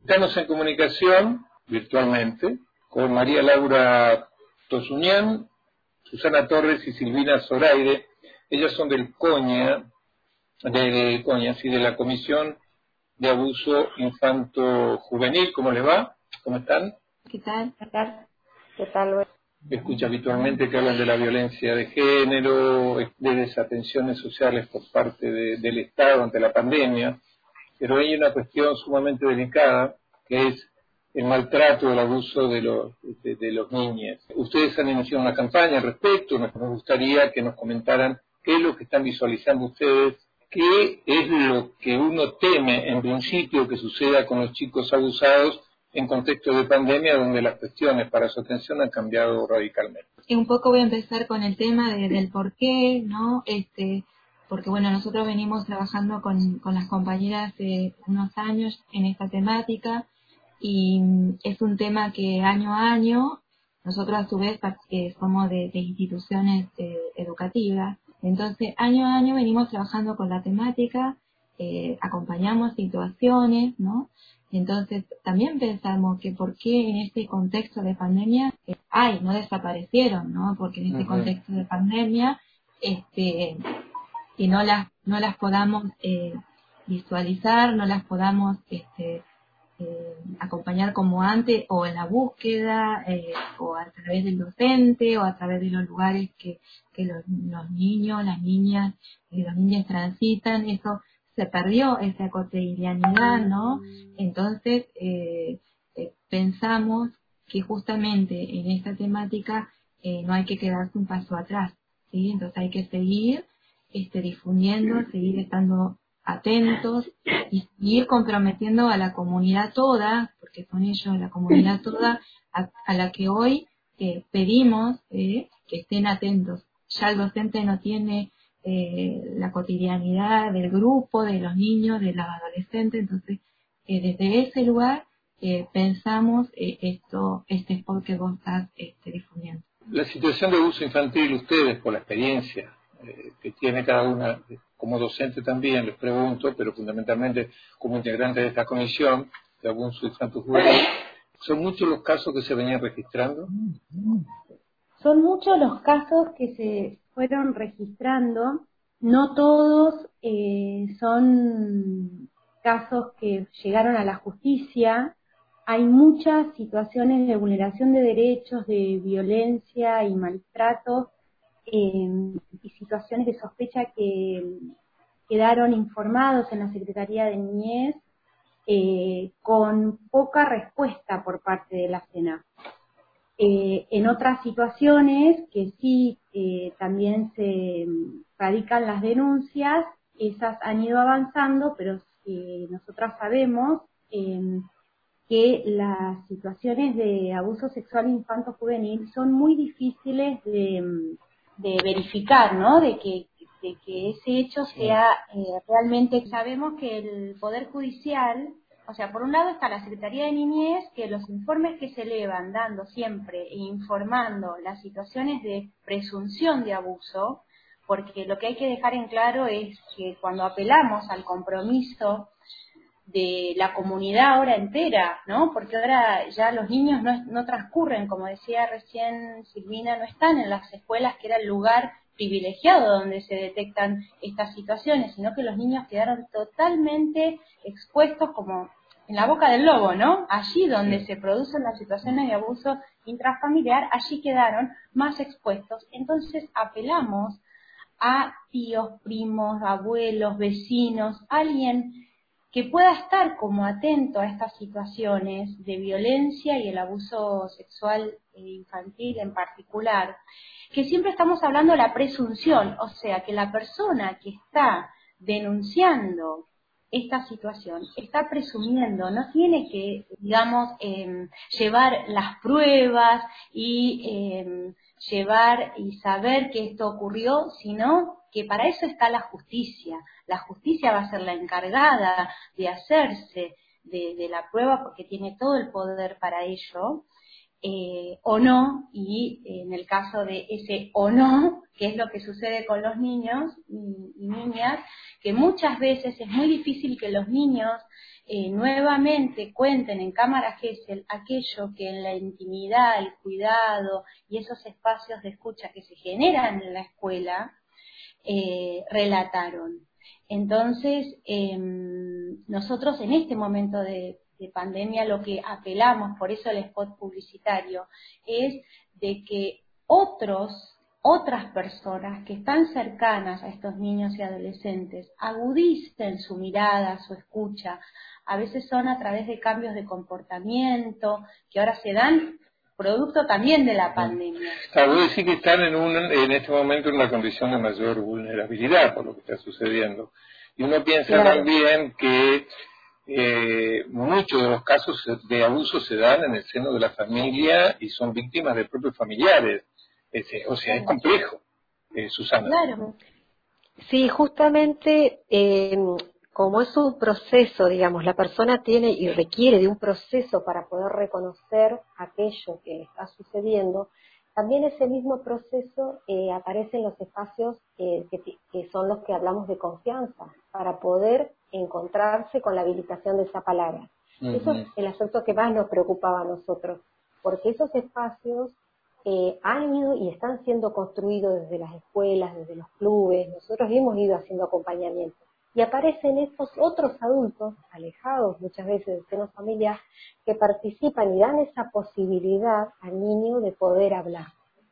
Estamos en comunicación virtualmente con María Laura Tosuñán, Susana Torres y Silvina Zoraire. Ellas son del CONIA, de la Comisión de Abuso Infanto-Juvenil. ¿Cómo les va? ¿Cómo están? ¿Qué tal? ¿Qué tal? Escucha habitualmente que hablan de la violencia de género, de desatenciones sociales por parte del Estado ante la pandemia, pero hay una cuestión sumamente delicada que es el maltrato, el abuso de los niños. Ustedes han iniciado una campaña al respecto, nos gustaría que nos comentaran qué es lo que están visualizando ustedes, qué es lo que uno teme en principio que suceda con los chicos abusados en contexto de pandemia, donde las cuestiones para su atención han cambiado radicalmente. Y un poco voy a empezar con el tema del por qué, ¿no? Porque bueno, nosotros venimos trabajando con las compañeras de unos años en esta temática y es un tema que año a año, nosotros a su vez somos de instituciones educativas, entonces año a año venimos trabajando con la temática, acompañamos situaciones, ¿no? Entonces, también pensamos que por qué en este contexto de pandemia, no desaparecieron, ¿no? Porque en este contexto de pandemia, y no las podamos visualizar, no las podamos acompañar como antes, o en la búsqueda, o a través del docente, o a través de los lugares que los niños, las niñas y los niños transitan, eso se perdió, esa cotidianidad, ¿no? Entonces, pensamos que justamente en esta temática no hay que quedarse un paso atrás, ¿sí? Entonces hay que seguir difundiendo, seguir estando atentos y seguir comprometiendo a la comunidad toda, porque son ellos, la comunidad toda, a la que hoy pedimos que estén atentos. Ya el docente no tiene la cotidianidad del grupo, de los niños, de los adolescentes, entonces desde ese lugar pensamos este spot que vos estás difundiendo. La situación de abuso infantil, ustedes, por la experiencia que tiene cada una, como docente también, les pregunto, pero fundamentalmente como integrante de esta comisión de abuso infanto-juvenil, ¿son muchos los casos que se venían registrando? Son muchos los casos que se fueron registrando, no todos son casos que llegaron a la justicia. Hay muchas situaciones de vulneración de derechos, de violencia y maltrato, y situaciones de sospecha que quedaron informados en la Secretaría de Niñez con poca respuesta por parte de la SENAF. En otras situaciones que sí también se radican las denuncias, esas han ido avanzando, pero nosotras sabemos que las situaciones de abuso sexual infanto-juvenil son muy difíciles de verificar, ¿no? De que ese hecho sea realmente. Sabemos que el Poder Judicial, o sea, por un lado está la Secretaría de Niñez, que los informes que se elevan dando siempre e informando las situaciones de presunción de abuso, porque lo que hay que dejar en claro es que cuando apelamos al compromiso de la comunidad ahora entera, ¿no? Porque ahora ya los niños no transcurren, como decía recién Silvina, no están en las escuelas, que era el lugar privilegiado donde se detectan estas situaciones, sino que los niños quedaron totalmente expuestos como en la boca del lobo, ¿no? Allí donde se producen las situaciones de abuso intrafamiliar, allí quedaron más expuestos. Entonces apelamos a tíos, primos, abuelos, vecinos, alguien que pueda estar como atento a estas situaciones de violencia y el abuso sexual infantil en particular, que siempre estamos hablando de la presunción, o sea, que la persona que está denunciando esta situación está presumiendo, no tiene que, digamos, llevar las pruebas y llevar y saber que esto ocurrió, sino que para eso está la justicia. La justicia va a ser la encargada de hacerse de la prueba porque tiene todo el poder para ello. o no, y en el caso de ese o no, que es lo que sucede con los niños y niñas, que muchas veces es muy difícil que los niños nuevamente cuenten en cámara Gesell aquello que en la intimidad, el cuidado y esos espacios de escucha que se generan en la escuela, relataron. Entonces, nosotros en este momento de pandemia lo que apelamos, por eso el spot publicitario, es de que otras personas que están cercanas a estos niños y adolescentes agudicen su mirada, su escucha. A veces son a través de cambios de comportamiento que ahora se dan producto también de la pandemia. Vos decís que están en este momento en una condición de mayor vulnerabilidad por lo que está sucediendo. Y uno piensa también que muchos de los casos de abuso se dan en el seno de la familia y son víctimas de propios familiares. O sea, es complejo, Susana. Claro. Sí, justamente como es un proceso, digamos, la persona tiene y requiere de un proceso para poder reconocer aquello que está sucediendo, también ese mismo proceso aparece en los espacios que son los que hablamos de confianza, para poder encontrarse con la habilitación de esa palabra. Eso es el aspecto que más nos preocupaba a nosotros, porque esos espacios han ido y están siendo construidos desde las escuelas, desde los clubes. Nosotros hemos ido haciendo acompañamiento y aparecen estos otros adultos alejados muchas veces del seno familiar que participan y dan esa posibilidad al niño de poder hablar.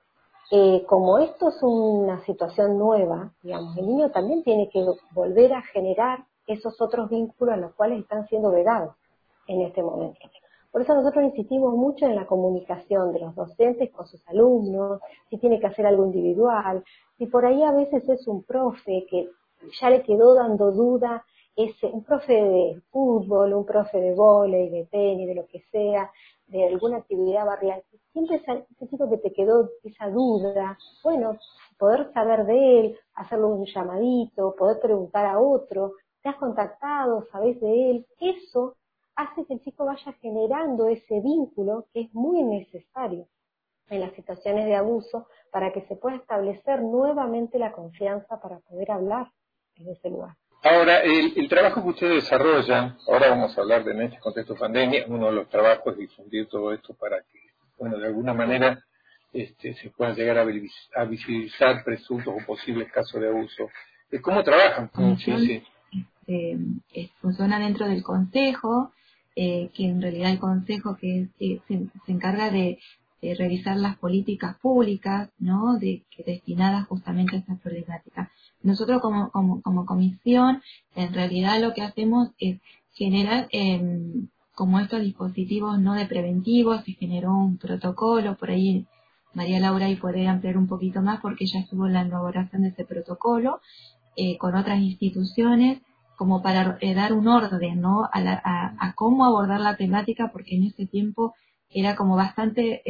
Como esto es una situación nueva, digamos, el niño también tiene que volver a generar esos otros vínculos a los cuales están siendo vedados en este momento. Por eso nosotros insistimos mucho en la comunicación de los docentes con sus alumnos, si tiene que hacer algo individual, si por ahí a veces es un profe que ya le quedó dando duda, un profe de fútbol, un profe de vóley, de tenis, de lo que sea, de alguna actividad barrial, siempre ese chico que te quedó esa duda, bueno, poder saber de él, hacerle un llamadito, poder preguntar a otro, ¿te has contactado? ¿Sabés de él? Eso hace que el chico vaya generando ese vínculo que es muy necesario en las situaciones de abuso para que se pueda establecer nuevamente la confianza para poder hablar en ese lugar. Ahora, el trabajo que ustedes desarrollan, ahora vamos a hablar de en este contexto de pandemia, uno de los trabajos es difundir todo esto para que, bueno, de alguna manera se puedan llegar a visibilizar presuntos o posibles casos de abuso. ¿Cómo trabajan? Sí. Funciona dentro del consejo, que en realidad el consejo que se encarga de revisar las políticas públicas, ¿no? Destinadas justamente a esta problemática. Nosotros como comisión, en realidad lo que hacemos es generar como estos dispositivos no de preventivos, se generó un protocolo, por ahí María Laura ahí puede ampliar un poquito más porque ella estuvo en la elaboración de ese protocolo con otras instituciones, como para dar un orden, ¿no? a cómo abordar la temática, porque en ese tiempo era como bastante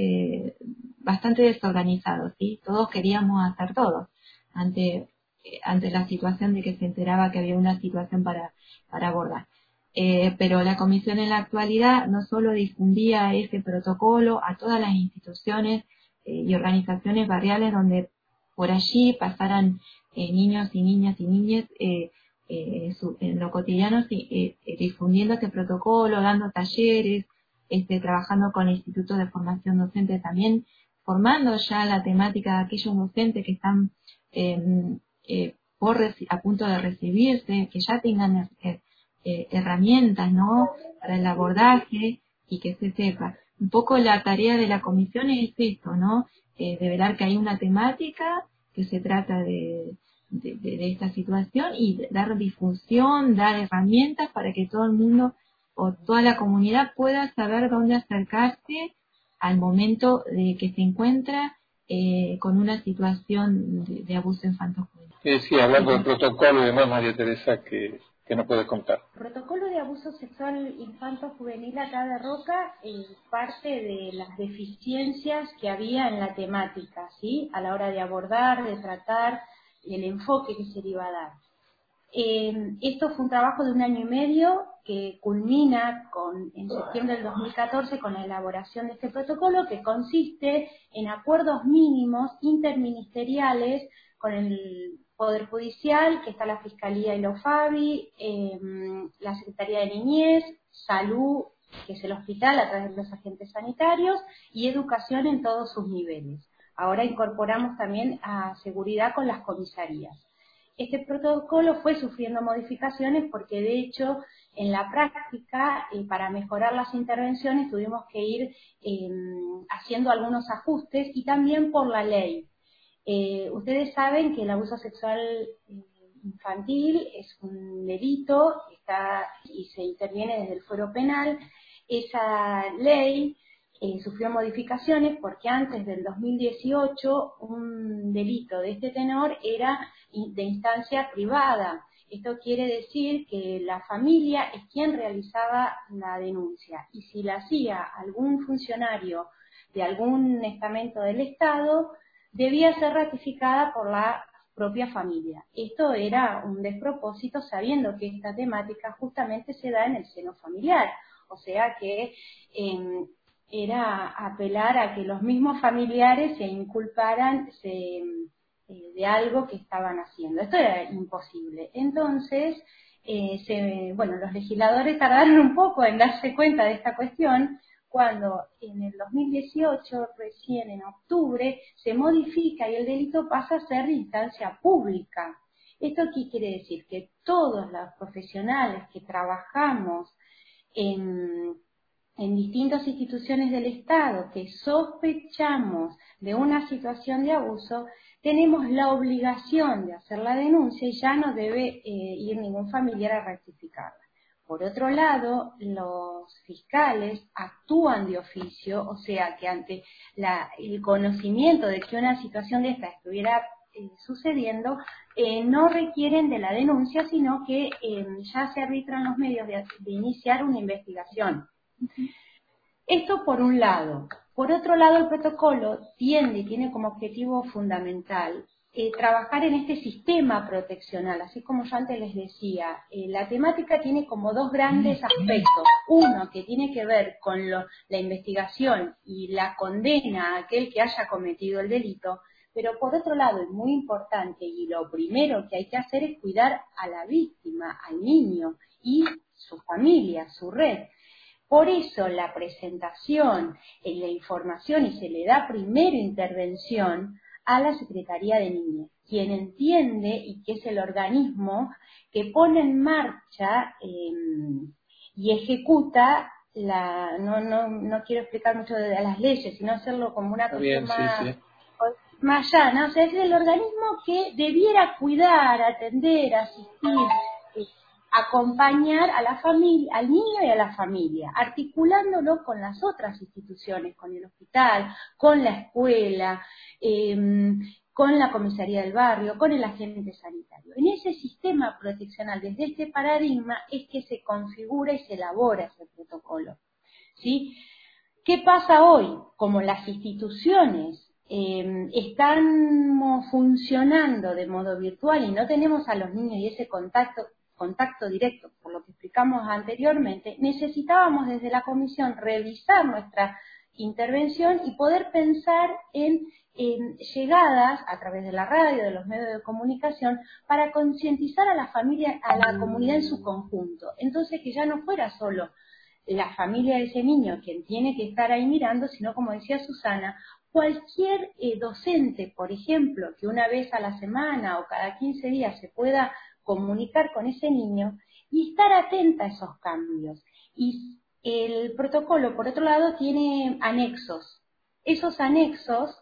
desorganizado, ¿sí? Todos queríamos hacer todo ante la situación de que se enteraba que había una situación para abordar. Pero la comisión en la actualidad no solo difundía ese protocolo a todas las instituciones y organizaciones barriales donde por allí pasaran niños y niñas y niñas en lo cotidiano, difundiendo este protocolo, dando talleres, trabajando con el Instituto de Formación Docente también, formando ya la temática de aquellos docentes que están a punto de recibirse, que ya tengan herramientas, ¿no? Para el abordaje y que se sepa. Un poco la tarea de la comisión es esto, ¿no? De velar que hay una temática que se trata de esta situación y dar difusión, dar herramientas para que todo el mundo o toda la comunidad pueda saber dónde acercarse al momento de que se encuentra con una situación de abuso infantil-juvenil. Sí, hablando del protocolo y demás, María Teresa, que nos puede contar. El protocolo de abuso sexual infanto-juvenil acá de Roca parte de las deficiencias que había en la temática, ¿sí? A la hora de abordar, de tratar y el enfoque que se le iba a dar. Esto fue un trabajo de 1 año y medio que culmina en septiembre del 2014 con la elaboración de este protocolo, que consiste en acuerdos mínimos interministeriales con el Poder Judicial, que está la Fiscalía y la UFABI, la Secretaría de Niñez, Salud, que es el hospital a través de los agentes sanitarios, y educación en todos sus niveles. Ahora incorporamos también a seguridad con las comisarías. Este protocolo fue sufriendo modificaciones porque, de hecho, en la práctica, para mejorar las intervenciones tuvimos que ir haciendo algunos ajustes, y también por la ley. Ustedes saben que el abuso sexual infantil es un delito, y se interviene desde el fuero penal. Esa ley sufrió modificaciones porque antes del 2018 un delito de este tenor era de instancia privada. Esto quiere decir que la familia es quien realizaba la denuncia, y si la hacía algún funcionario de algún estamento del Estado, debía ser ratificada por la propia familia. Esto era un despropósito, sabiendo que esta temática justamente se da en el seno familiar, o sea que era apelar a que los mismos familiares se inculparan de algo que estaban haciendo. Esto era imposible. Entonces, los legisladores tardaron un poco en darse cuenta de esta cuestión, cuando en el 2018, recién en octubre, se modifica y el delito pasa a ser de instancia pública. ¿Esto qué quiere decir? Que todos los profesionales que trabajamos en distintas instituciones del Estado, que sospechamos de una situación de abuso, tenemos la obligación de hacer la denuncia y ya no debe ir ningún familiar a rectificarla. Por otro lado, los fiscales actúan de oficio, o sea que ante el conocimiento de que una situación de esta estuviera sucediendo, no requieren de la denuncia, sino que ya se arbitran los medios de iniciar una investigación. Esto por un lado. Por otro lado, el protocolo tiene como objetivo fundamental trabajar en este sistema proteccional. Así como yo antes les decía, la temática tiene como dos grandes aspectos. Uno que tiene que ver con la investigación y la condena a aquel que haya cometido el delito, pero por otro lado, es muy importante, y lo primero que hay que hacer es cuidar a la víctima, al niño y su familia, su red. Por eso la presentación en la información, y se le da primero intervención a la Secretaría de Niñez, quien entiende y que es el organismo que pone en marcha y ejecuta no quiero explicar mucho de las leyes, sino hacerlo como una cuestión más llana. O sea, es el organismo que debiera cuidar, atender, asistir, acompañar a la familia, al niño y a la familia, articulándolo con las otras instituciones, con el hospital, con la escuela, con la comisaría del barrio, con el agente sanitario. En ese sistema proteccional, desde este paradigma, es que se configura y se elabora ese protocolo, ¿sí? ¿Qué pasa hoy? Como las instituciones están funcionando de modo virtual y no tenemos a los niños y ese contacto directo, por lo que explicamos anteriormente, necesitábamos desde la comisión revisar nuestra intervención y poder pensar en llegadas a través de la radio, de los medios de comunicación, para concientizar a la familia, a la comunidad en su conjunto. Entonces, que ya no fuera solo la familia de ese niño quien tiene que estar ahí mirando, sino, como decía Susana, cualquier docente, por ejemplo, que una vez a la semana o cada 15 días se pueda comunicar con ese niño y estar atenta a esos cambios. Y el protocolo, por otro lado, tiene anexos. Esos anexos...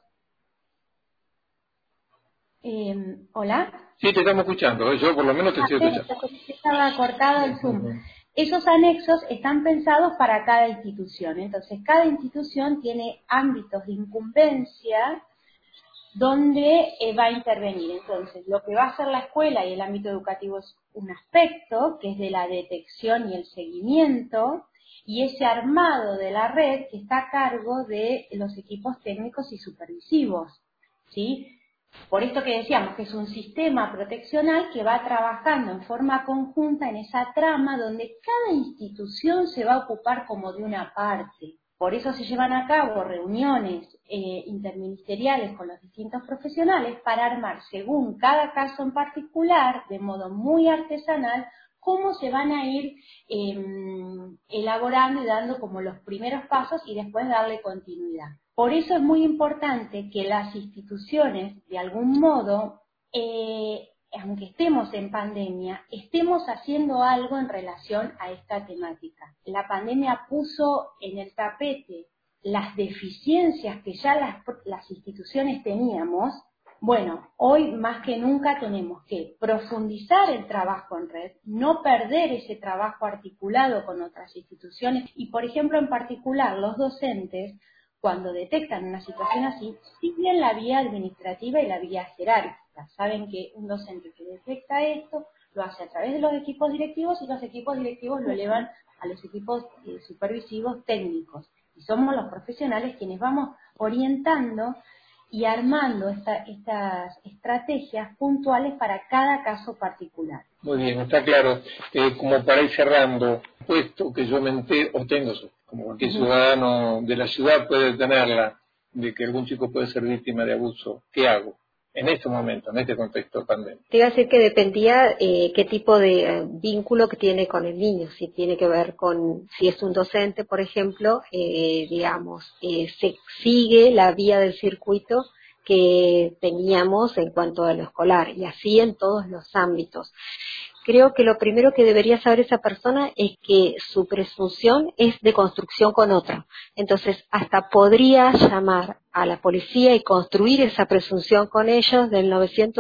¿Hola? Sí, te estamos escuchando. Yo por lo menos te estoy escuchando. Estaba cortado el Zoom. Esos anexos están pensados para cada institución. Entonces, cada institución tiene ámbitos de incumbencia donde va a intervenir. Entonces, lo que va a hacer la escuela y el ámbito educativo es un aspecto, que es de la detección y el seguimiento, y ese armado de la red que está a cargo de los equipos técnicos y supervisivos, ¿sí? Por esto que decíamos que es un sistema proteccional que va trabajando en forma conjunta en esa trama donde cada institución se va a ocupar como de una parte. Por eso se llevan a cabo reuniones interministeriales con los distintos profesionales para armar, según cada caso en particular, de modo muy artesanal, cómo se van a ir elaborando y dando como los primeros pasos y después darle continuidad. Por eso es muy importante que las instituciones, de algún modo, aunque estemos en pandemia, estemos haciendo algo en relación a esta temática. La pandemia puso en el tapete las deficiencias que ya las instituciones teníamos. Bueno, hoy más que nunca tenemos que profundizar el trabajo en red, no perder ese trabajo articulado con otras instituciones y, por ejemplo, en particular, los docentes, cuando detectan una situación así, siguen la vía administrativa y la vía jerárquica. Saben que un docente que detecta esto lo hace a través de los equipos directivos y los equipos directivos lo elevan a los equipos supervisivos técnicos. Y somos los profesionales quienes vamos orientando y armando estas estrategias puntuales para cada caso particular. Muy bien, está claro. Como para ir cerrando, puesto que yo me entero, o tengo, como cualquier ciudadano de la ciudad puede tenerla, de que algún chico puede ser víctima de abuso, ¿qué hago en este momento, en este contexto de pandemia? Te iba a decir que dependía qué tipo de vínculo que tiene con el niño, si tiene que ver con, si es un docente, por ejemplo, se sigue la vía del circuito que teníamos en cuanto a lo escolar, y así en todos los ámbitos. Creo que lo primero que debería saber esa persona es que su presunción es de construcción con otra. Entonces, hasta podría llamar a la policía y construir esa presunción con ellos del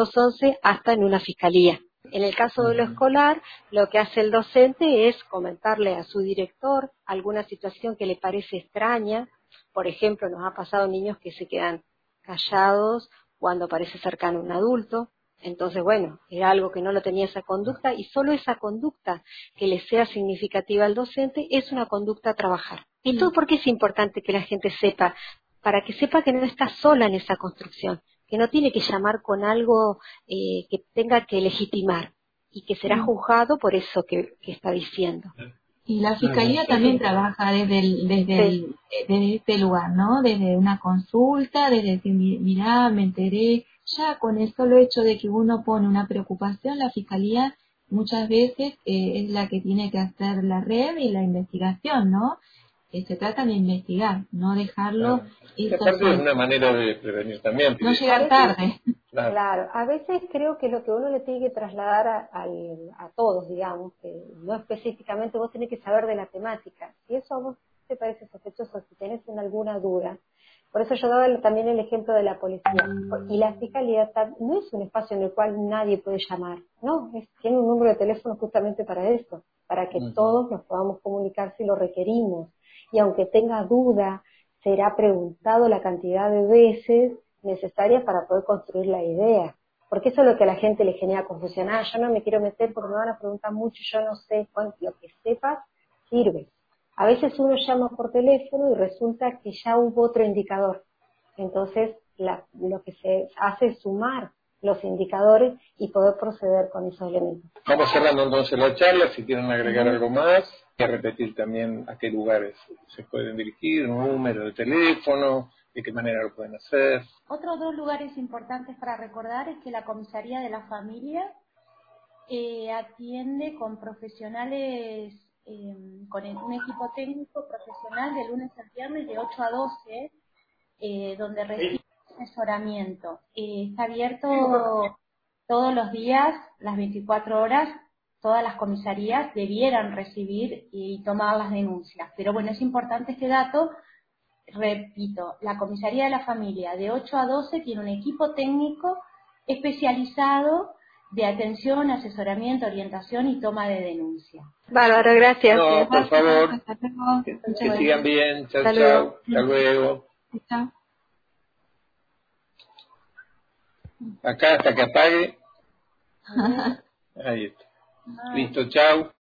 911 hasta en una fiscalía. En el caso de lo escolar, lo que hace el docente es comentarle a su director alguna situación que le parece extraña. Por ejemplo, nos ha pasado niños que se quedan callados cuando parece cercano a un adulto. Entonces, bueno, era algo que no lo tenía esa conducta, y solo esa conducta que le sea significativa al docente es una conducta a trabajar. ¿Y todo por qué es importante que la gente sepa? Para que sepa que no está sola en esa construcción, que no tiene que llamar con algo que tenga que legitimar y que será juzgado por eso que está diciendo. Y la Fiscalía también trabaja desde este lugar, ¿no? Desde una consulta, desde decir, mirá, me enteré. Ya con el solo hecho de que uno pone una preocupación, la Fiscalía muchas veces es la que tiene que hacer la red y la investigación, ¿no? Se trata de investigar, no dejarlo... Aparte es una manera de prevenir también. No llegar tarde. Claro, a veces creo que lo que uno le tiene que trasladar a todos, digamos, que no específicamente vos tenés que saber de la temática. Si eso a vos te parece sospechoso, si tenés alguna duda. Por eso yo daba también el ejemplo de la policía. Y la fiscalía no es un espacio en el cual nadie puede llamar, no, tiene un número de teléfono justamente para eso, para que todos nos podamos comunicar si lo requerimos. Y aunque tenga duda, será preguntado la cantidad de veces necesarias para poder construir la idea. Porque eso es lo que a la gente le genera confusión. Yo no me quiero meter porque me van a preguntar mucho, yo no sé. Bueno, lo que sepas sirve. A veces uno llama por teléfono y resulta que ya hubo otro indicador. Entonces, lo que se hace es sumar los indicadores y poder proceder con esos elementos. Vamos cerrando entonces la charla. Si quieren agregar algo más, y a repetir también a qué lugares se pueden dirigir, un número de teléfono, de qué manera lo pueden hacer. Otros dos lugares importantes para recordar es que la Comisaría de la Familia atiende con profesionales, con un equipo técnico profesional de lunes a viernes de 8 a 12, donde recibe asesoramiento. Está abierto todos los días, las 24 horas. Todas las comisarías debieran recibir y tomar las denuncias. Pero bueno, es importante este dato. Repito, la Comisaría de la Familia de 8 a 12 tiene un equipo técnico especializado de atención, asesoramiento, orientación y toma de denuncia. Bárbaro, gracias. No, por favor, Hasta luego. que sigan bien. Chao, Hasta chao. luego. Hasta luego. Chao. Acá hasta que apague. Ahí está. Listo, chao.